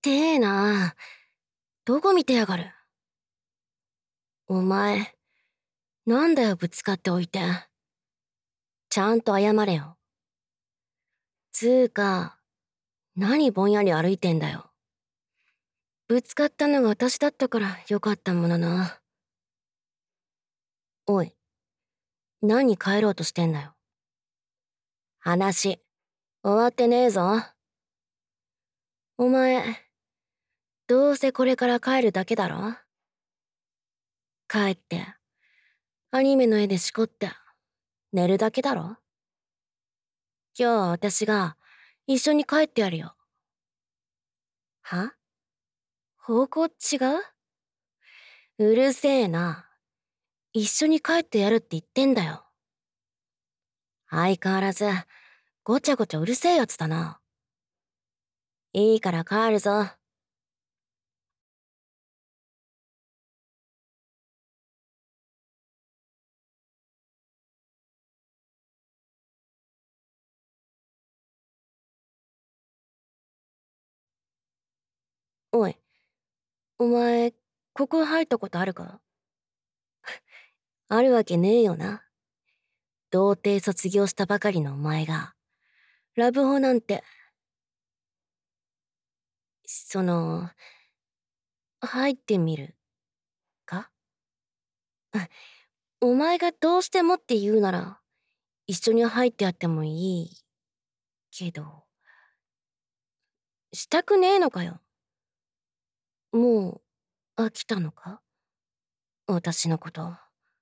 てえな。どこ見てやがる。お前、なんだよぶつかっておいて。ちゃんと謝れよ。つーか、何ぼんやり歩いてんだよ。ぶつかったのが私だったからよかったものな。おい、何帰ろうとしてんだよ。話、終わってねえぞ。お前、どうせこれから帰るだけだろ。帰って、アニメの絵でしこって、寝るだけだろ。今日は私が一緒に帰ってやるよ。は？方向違う？うるせえな。一緒に帰ってやるって言ってんだよ。相変わらず、ごちゃごちゃうるせえやつだな。いいから帰るぞ。おい、お前、ここ入ったことあるか？あるわけねえよな。童貞卒業したばかりのお前が、ラブホなんて、入ってみるか？お前がどうしてもって言うなら、一緒に入ってやってもいいけど、したくねえのかよ。もう飽きたのか？私のこと。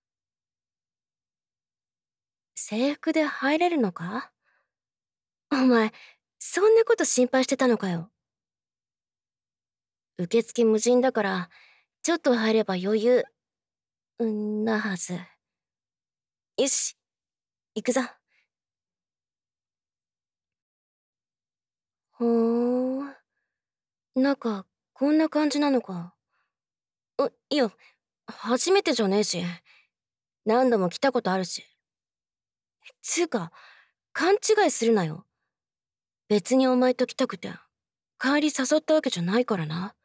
制服で入れるのか？お前、そんなこと心配してたのかよ。受付無人だから、ちょっと入れば余裕、なはず。よし、行くぞ。ほーん。中、こんな感じなのか。いや、初めてじゃねえし。何度も来たことあるし。つうか、勘違いするなよ。別にお前と来たくて、帰り誘ったわけじゃないからな。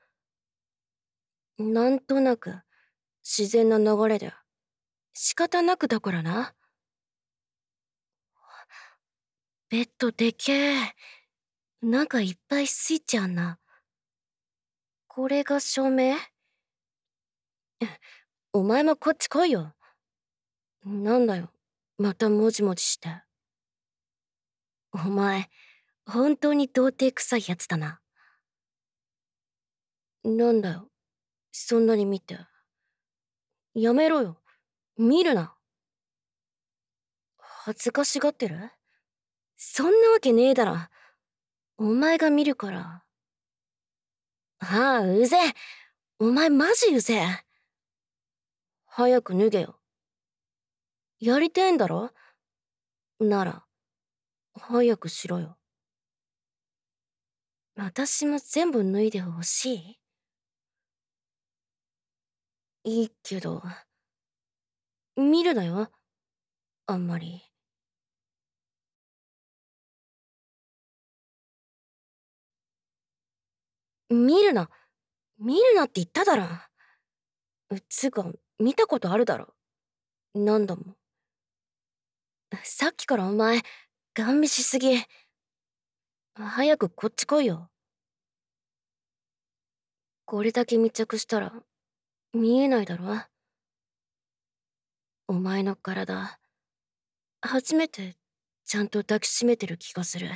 なんとなく、自然な流れで、仕方なくだからな。ベッドでけえ。なんかいっぱいスイッチあんな。これが照明？お前もこっち来いよ。なんだよ、またもじもじして。お前、本当に童貞臭いやつだな。なんだよ、そんなに見て。やめろよ、見るな。恥ずかしがってる？そんなわけねえだろ。お前が見るから。ああ、うぜえ。お前マジうぜえ。早く脱げよ。やりてえんだろ？なら、早くしろよ。私も全部脱いでほしい？いいけど、見るなよ、あんまり。見るな、見るなって言っただろ。つうか、見たことあるだろ。何度も。さっきからお前、ガン見しすぎ。早くこっち来いよ。これだけ密着したら、見えないだろ。お前の体、初めてちゃんと抱きしめてる気がする。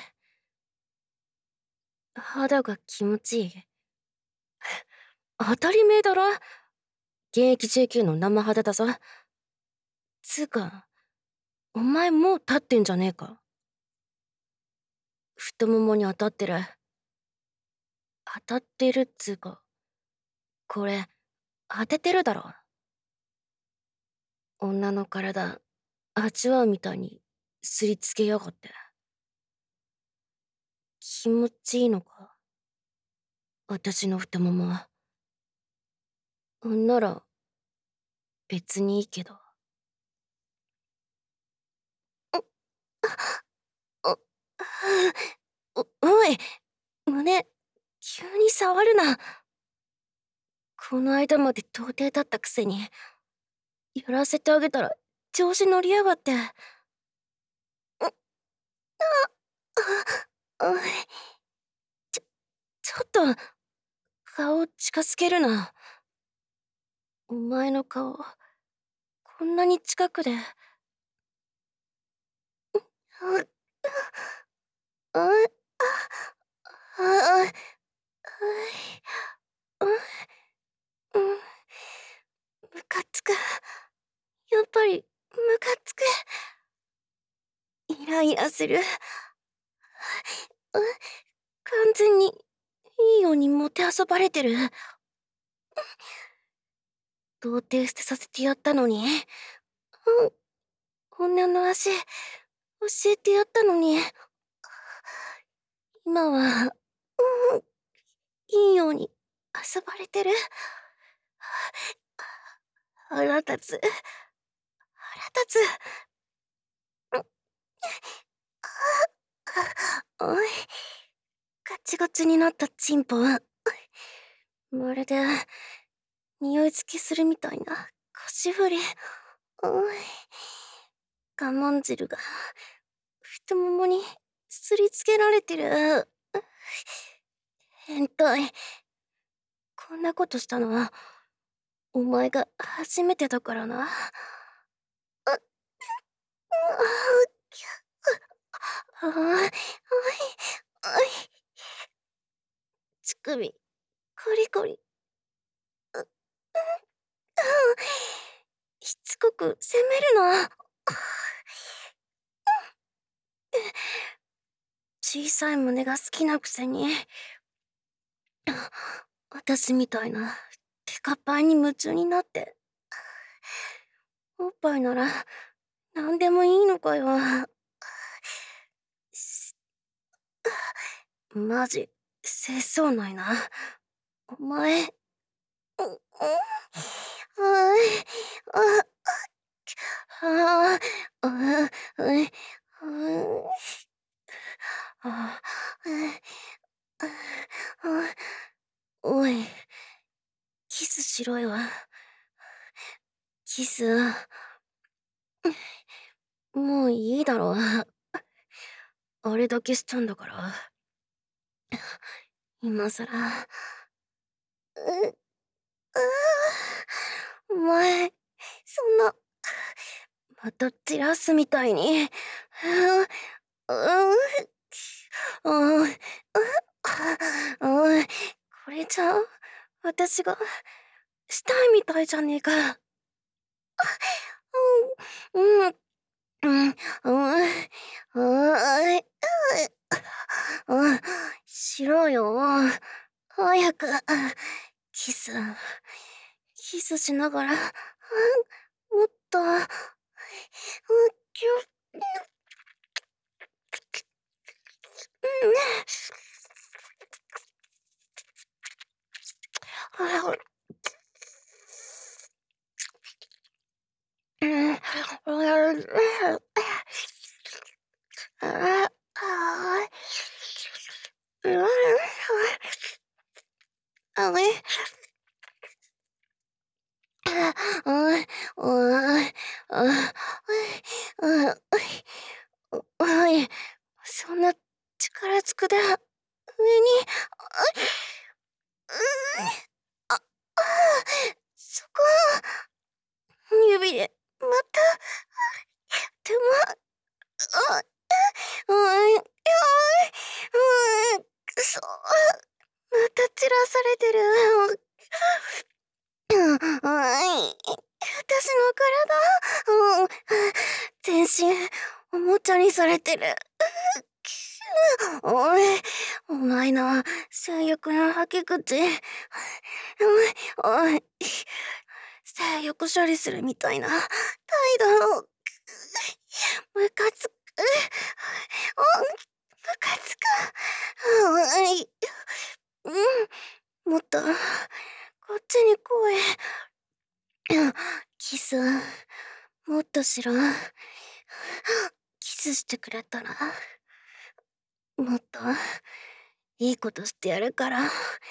肌が気持ちいい。当たり前だろ。現役 JK の生肌だぞ。つうか、お前もう立ってんじゃねえか。太ももに当たってる。当たってるっつうか、これ、当ててるだろ。女の体、味わうみたいに、すりつけやがって。気持ちいいのか、私の太ももは。なら、別にいいけど。お、おい、胸、 急に触るな。この間まで童貞だったくせに、やらせてあげたら調子乗りやがって。あ、ちょっと、顔近づけるな。お前の顔、こんなに近くで。う、う、あ、うん、ムカつく。やっぱり、ムカつく。イライラする。完全に、いいようにもてあそばれてる。童貞捨てさせてやったのに。女の足、教えてやったのに。今は、いいように遊ばれてる。腹立つ。腹立つ。おい、ガチガチになったチンポ。まるで、匂い付きするみたいな腰振り。おい、我慢汁が、太ももにすりつけられてる。変態。こんなことしたのは、お前が初めてだからな。ああ、乳首、コリコリ。しつこく責めるな。小さい胸が好きなくせに、私みたいなテカパイに夢中になって。おっぱいなら何でもいいのかよ。マジ、清掃ないな。お前、ああ、ああ、おい、キスしろよ。キス、もういいだろ。あれだけしたんだから。今さら。お前、そんな、またジラスみたいに。おい、おい、これじゃ、私が、したいみたいじゃねえか。うん、うん、うん、うん、うん、しろよ。早く、キス、キスしながら、もっと、キュッ、おい、そんな力ずくで上に、あ、そこ、指で、また、手間、あ、おい、くそ、また散らされてる。おい、私の体、全身、おもちゃにされてる。おい、お前の性欲の吐き口。おい、性欲処理するみたいな態度。ムカつく。ムカつく。おい、もっと、こっちに来い。キス、もっとしろ。キスしてくれたら、もっと、 いいことしてやるから。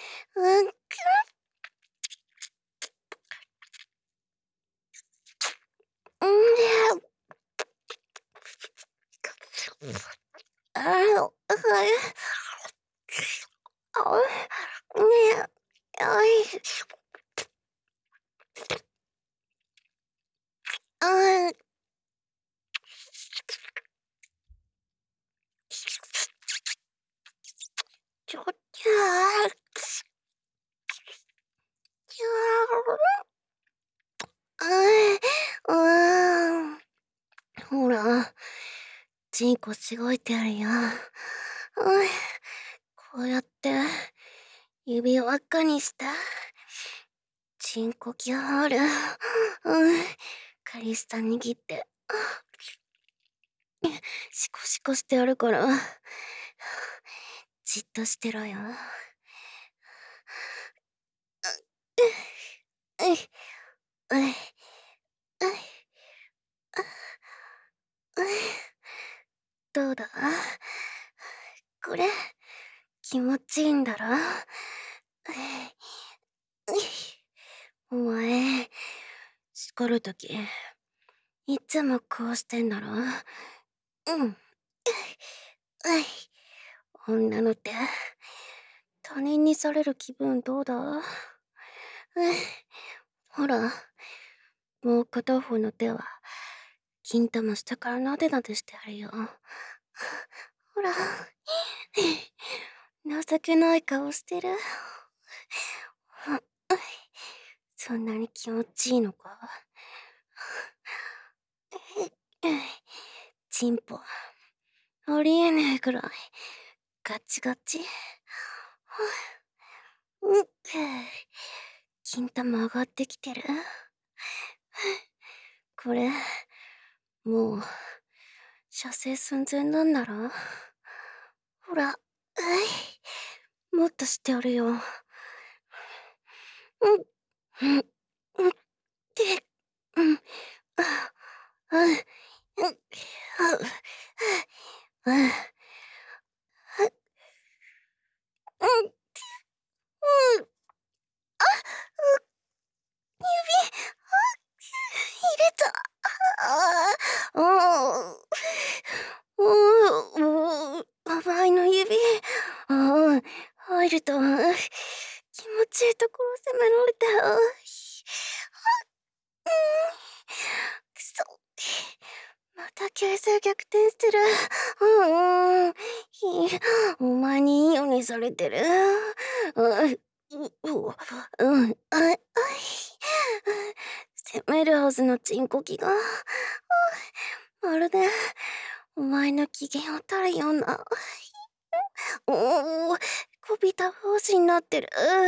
ほら、チンコしごいてあるよ。こうやって、指輪輪っかにした。チンコキャール。カリスタ握って、シコシコしてやるから、じっとしてろよ。どうだ？これ、気持ちいいんだろ？お前、叱るとき、いつもこうしてんだろ？女の手、他人にされる気分どうだ？ほら、もう片方の手は、金玉下からなでなでしてあるよ。ほら、情けない顔してる。そんなに気持ちいいのか？チンポ、ありえねえくらい、ガチガチ。金玉上がってきてる。これ、もう、射精寸前なんだろ？ほら、もっとしてやるよ。入れた。甘いの指。入ると、気持ちいいところ攻められた。くそ。また形勢逆転してる。お前にいいようにされてる。攻めるはずのチンコキが、まるで、お前の機嫌を取るような、こびた帽子になってる。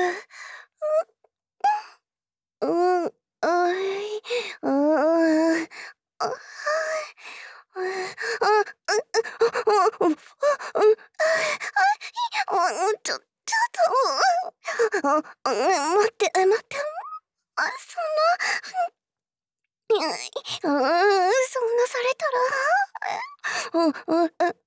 待って、待って、そんなされたら、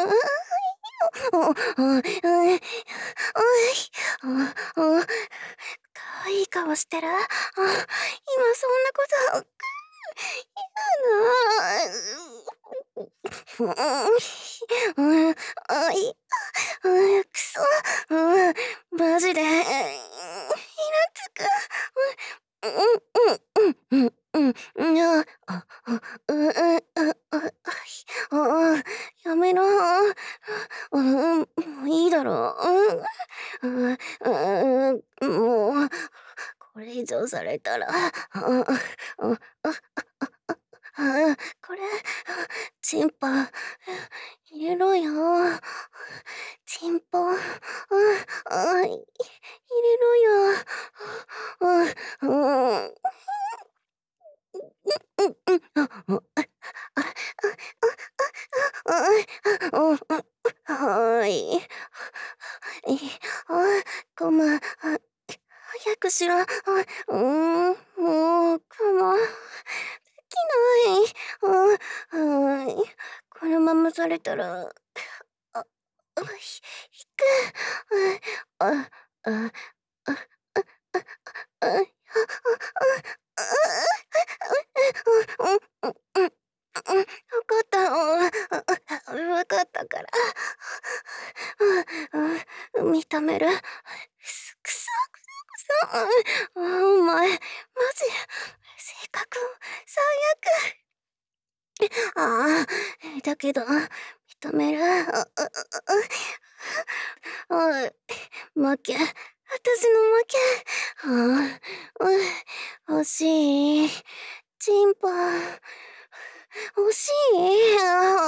かわいい顔してる。今そんなこと、くそ、マジで、イラつく。やめろ。もういいだろ。もう、これ以上されたら、これ、チンポ、入れろよ。チンポ、入れろよ。はい。ごめん。早くしろ。もう、我慢できない。このままされたら、痛あ、あ、わかった。わかったから。認める。くそ、お前、マジ、性格、最悪。だけど、認める。負け。私の負け。惜しい。チンポ。惜しい。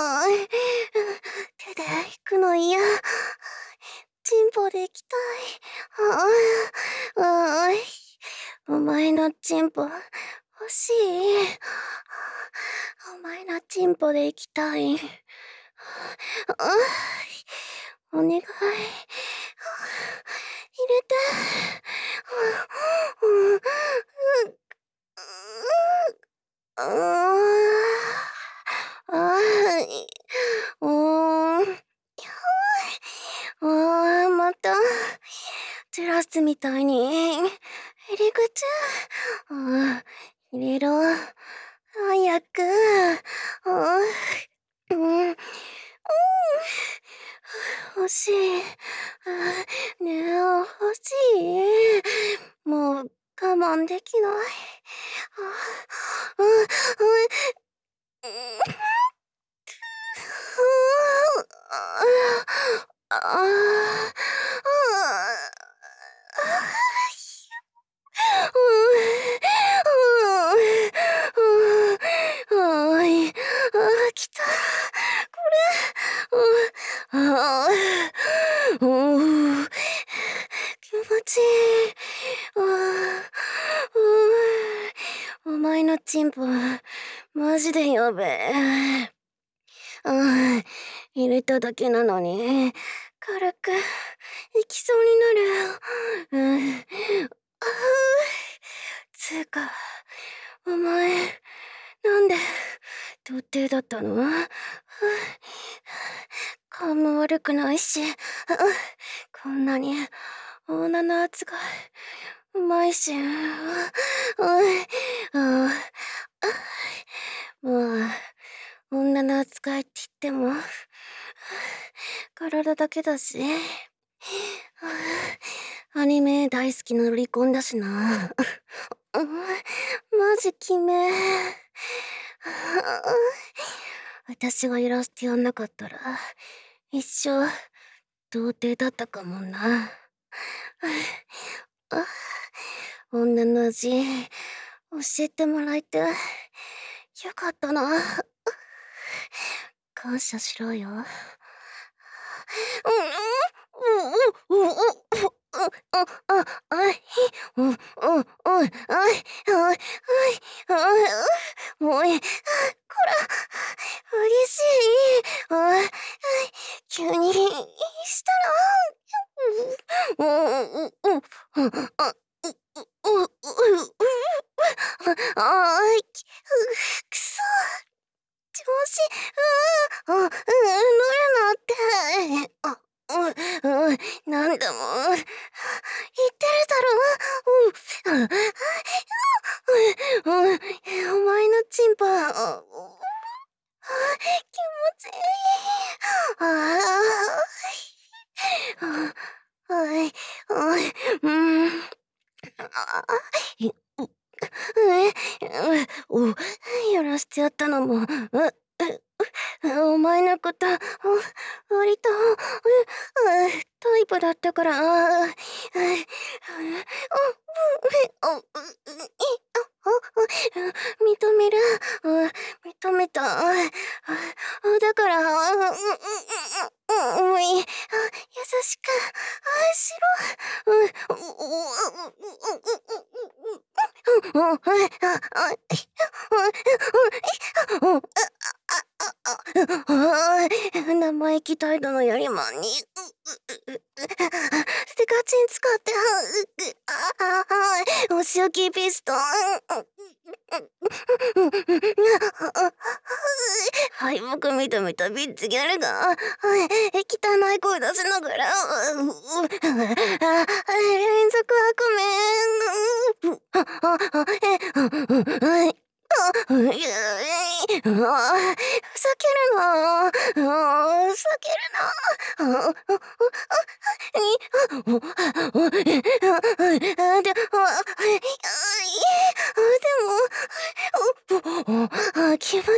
手で引くの嫌。チンポで行きたい。お前のチンポ欲しい。お前のチンポで行きたい。お願い。入れて。またジュラスみたいに入り口入れろ早く欲しいねえ欲しいもう我慢できない来たこれ気持ちいいお前のチンポマジでやべえ入れただけなのに軽くいきそうになるつうかお前なんで童貞だったの顔も悪くないしこんなに女の扱いうまいしもう女の扱いって言っても体だけだしアニメ大好きのロリコンだしなマジ決め私がやらせてやんなかったら一生童貞だったかもな女の味教えてもらえてよかったな感謝しろよおい、こら、激しい。急にしたら、くそ、調子、乗るなって。なんだもん。言ってるだろ。お前のチンパ、気持ちいい。やらしてやったのも、お前のこと、割と、タイプだったから、認める、認めた。だから、優しく愛しろ。生意気態度のやりまんに。ステカチン使って、お仕置きピストン。 敗北認めたビッチギャルが、汚い声出しながら、連続悪夢。ふざけるな。ふざけるな。気持ちいい。気持ちいい。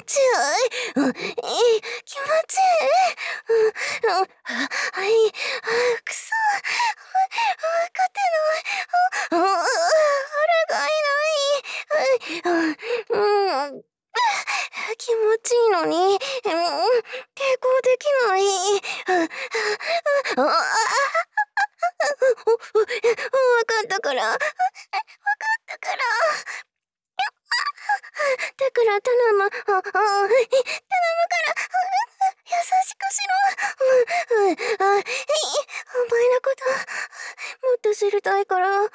くそ。勝てない。あれがいない。気持ちいいのに、抵抗できない。わかったから。わかったから。だから頼む。頼むから。優しくしろ。お前のこと、もっと知りたいから。もっ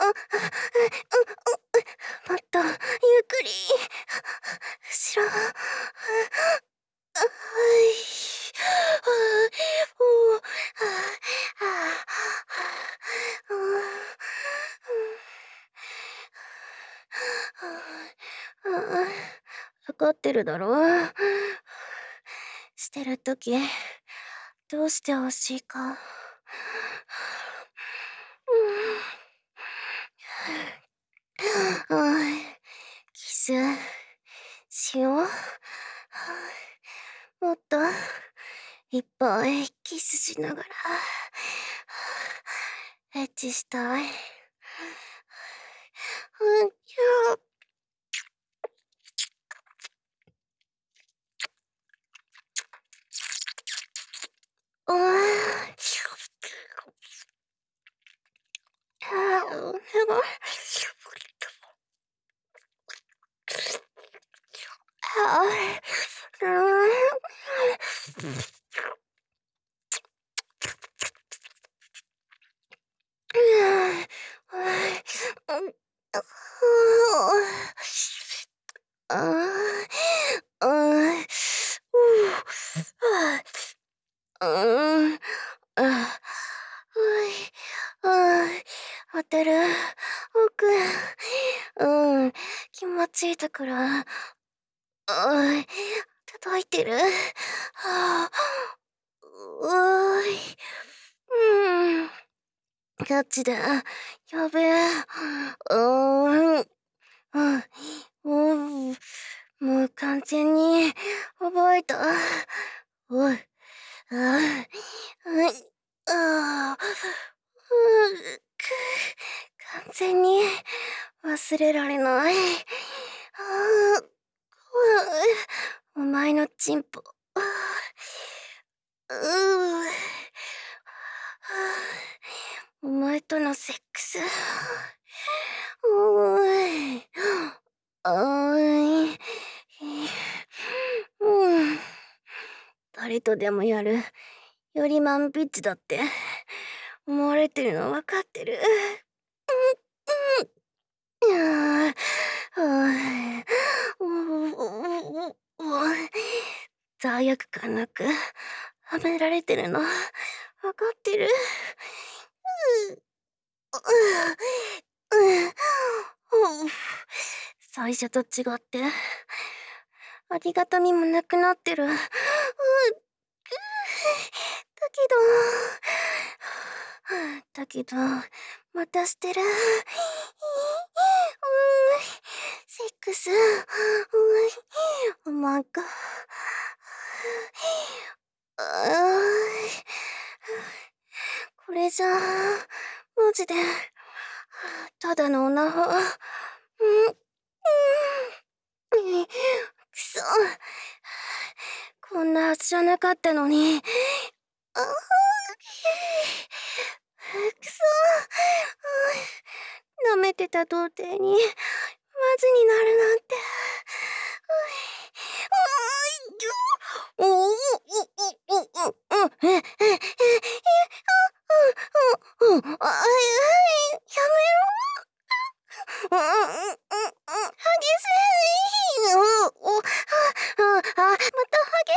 と、ゆっくり。後ろ。わかってるだろ。してるとき、どうしてほしいか。キスしよう。もっといっぱいキスしながらエッチしたい。ホテル奥、気持ちいいところ、届いてる。ガチだ。やべえ。もう完全に覚えた。おい。完全に忘れられない。お前のチンポ。お前とのセックス。誰とでもやるよりマンビッチだって思われてるの分かってる。罪悪感なくはめられてるの分かってる。最初と違ってありがたみもなくなってる。だけどまたしてる。セックス。おまんか。これじゃマジでただの女子。くそ、こんなはずじゃなかったのに。くそ、舐めてた童貞にマジになるなんて。やめろ。激しい。また激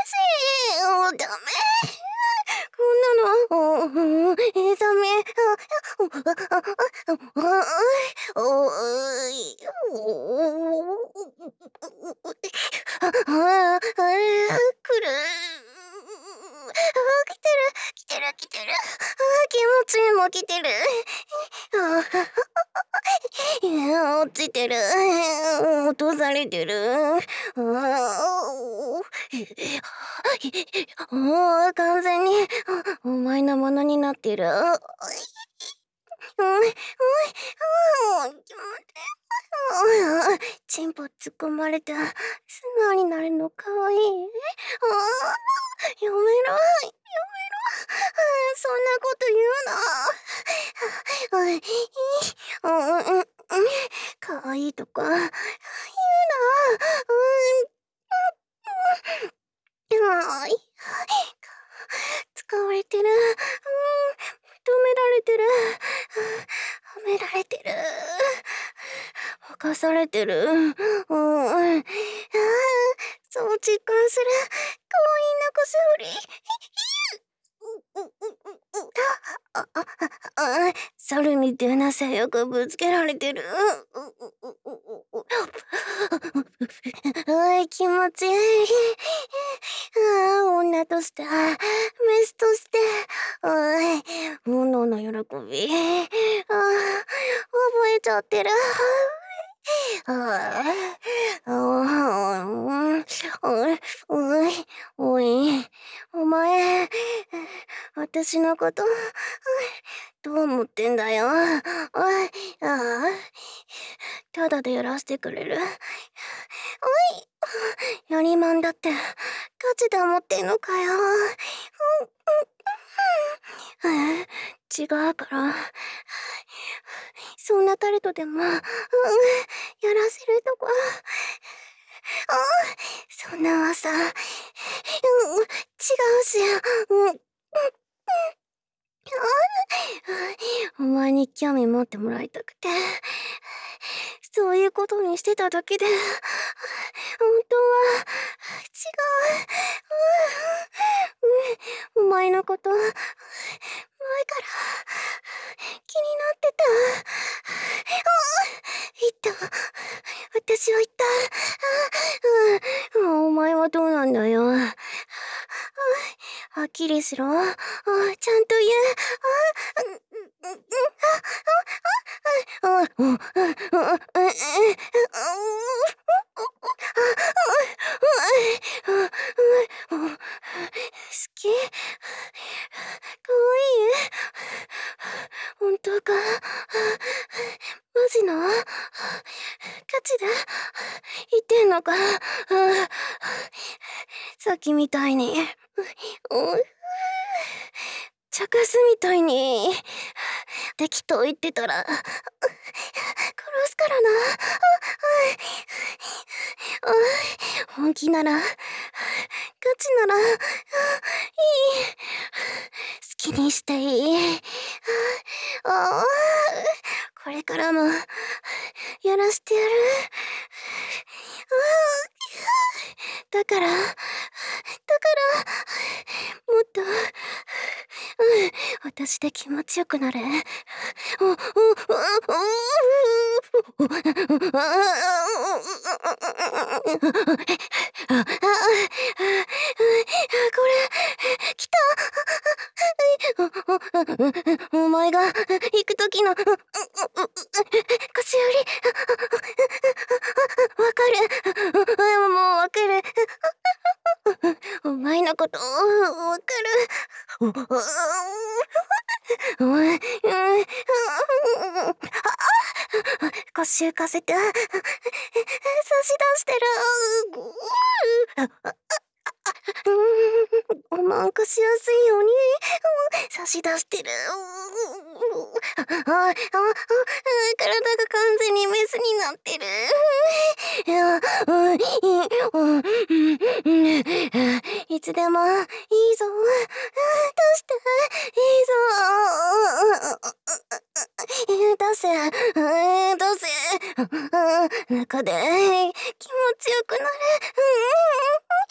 来る。来てる。来てる。気持ちいいも来てる。落ちてる。落とされてる。完全にお前のものになってる。チンポ突っ込まれて素直になるのかわいい。やめろ。そんなこと言うな。かわいいとか言うな。使われてる。認められてる。褒められてる。犯されてる。そう実感する。かわいいなこしふり。猿みたいな性欲ぶつけられてる。気持ちいい。女として、メスとして、炎の喜び。覚えちゃってる。おい、お前、私のことどう思ってんだよ。ただでやらせてくれる。やりまんだってガチで思ってんのかよ。違うから。そんな彼とでも、やらせるとか。そんな噂、違うし。お前に興味持ってもらいたくて、そういうことにしてただけで、本当は違う。お前のこと前から気になってた。言った。私は言った。お前はどうなんだよ。はっきりしろ。ちゃんと言好き？かわいい？本当か？マジの？ガチで言ってんのか？さっきみたいに茶化すみたいに適当言ってたら殺すからな。本気ならガチならいい。好きにしていい。これからもやらしてやる。だからもっと私で気持ちよくなれ。これ来た。お前が行く時の腰よりわかる。もうわかる。お前のことわかる。腰浮かせて差し出してる。おまんかしやすいように差し出してる。体が完全にメスになってる。いつでもいいぞ。出していいぞ。出せ。中で気持ちよくなれ。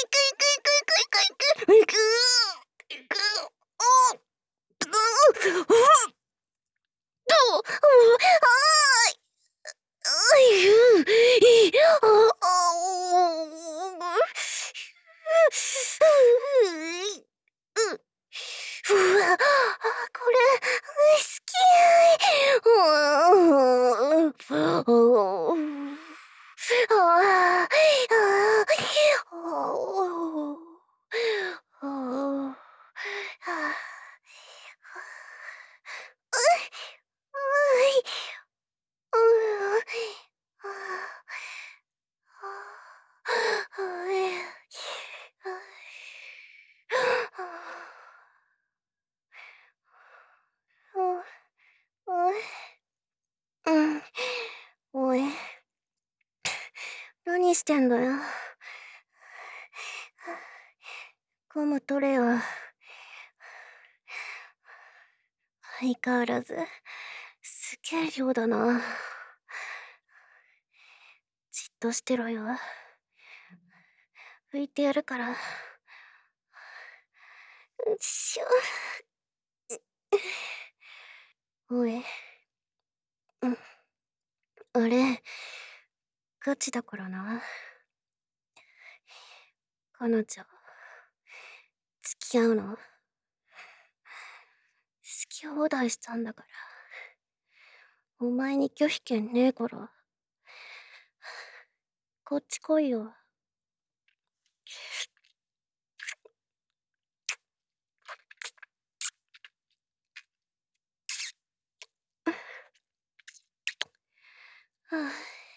うわ、これ、好き。おい、何してんだよ。ゴム取れよ。相変わらず、すげえ量だな。じっとしてろよ。拭いてやるから。しょ。おい。あれ、ガチだからな。彼女、付き合うの？好き放題したんだから。お前に拒否権ねえから。こっち来いよ。はあ、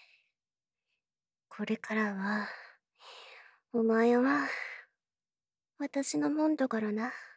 これからは、お前は、私のもんだからな。